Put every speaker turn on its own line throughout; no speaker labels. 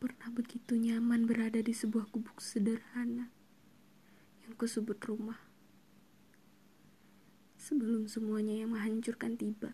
Pernah begitu nyaman berada di sebuah gubuk sederhana yang kusebut rumah. Sebelum semuanya yang menghancurkan tiba,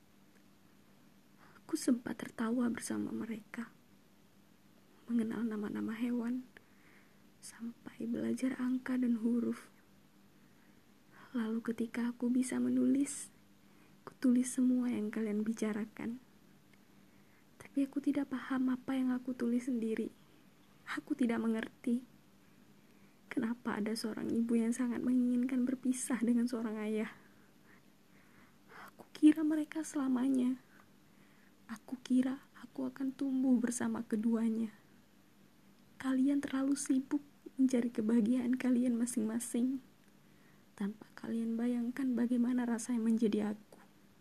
aku sempat tertawa bersama mereka, mengenal nama-nama hewan, sampai belajar angka dan huruf. Lalu ketika aku bisa menulis, kutulis semua yang kalian bicarakan. Tapi aku tidak paham apa yang aku tulis sendiri. Aku tidak mengerti kenapa ada seorang ibu yang sangat menginginkan berpisah dengan seorang ayah. Aku kira mereka selamanya. Aku kira aku akan tumbuh bersama keduanya. Kalian terlalu sibuk mencari kebahagiaan kalian masing-masing, tanpa kalian bayangkan bagaimana rasanya menjadi aku.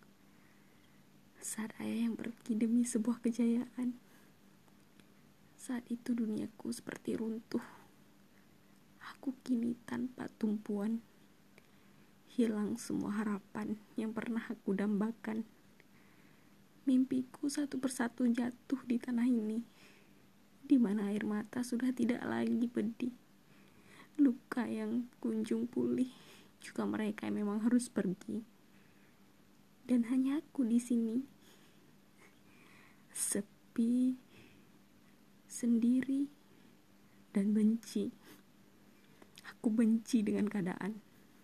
Saat ayah yang pergi demi sebuah kejayaan, saat itu duniaku seperti runtuh. Aku kini tanpa tumpuan. Hilang semua harapan yang pernah aku dambakan. Mimpiku satu persatu jatuh di tanah ini, di mana air mata sudah tidak lagi pedih. Luka yang kunjung pulih, juga mereka yang memang harus pergi. Dan hanya aku di sini, sepi, sendiri, dan benci. Aku benci dengan keadaan.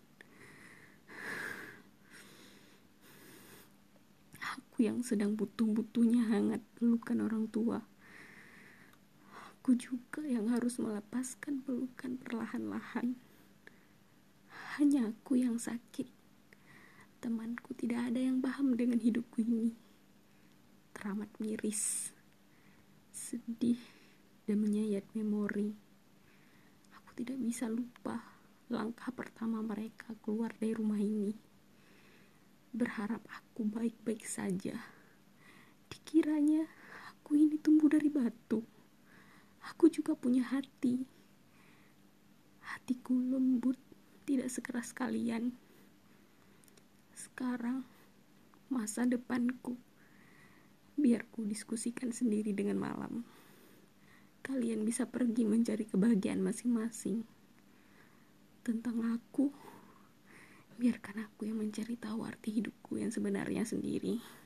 Aku yang sedang butuh-butuhnya hangat pelukan orang tua. Aku juga yang harus melepaskan pelukan perlahan-lahan. Hanya aku yang sakit. Temanku tidak ada yang paham dengan hidupku ini. Teramat miris, sedih, dan menyayat memori. Aku tidak bisa lupa langkah pertama mereka keluar dari rumah ini. Berharap aku baik-baik saja. Dikiranya aku ini tumbuh dari batu. Aku juga punya hati. Hatiku lembut, tidak sekeras kalian. Sekarang, masa depanku, biar ku diskusikan sendiri dengan malam. Kalian bisa pergi mencari kebahagiaan masing-masing. Tentang aku, biarkan aku yang mencari tahu arti hidupku yang sebenarnya sendiri.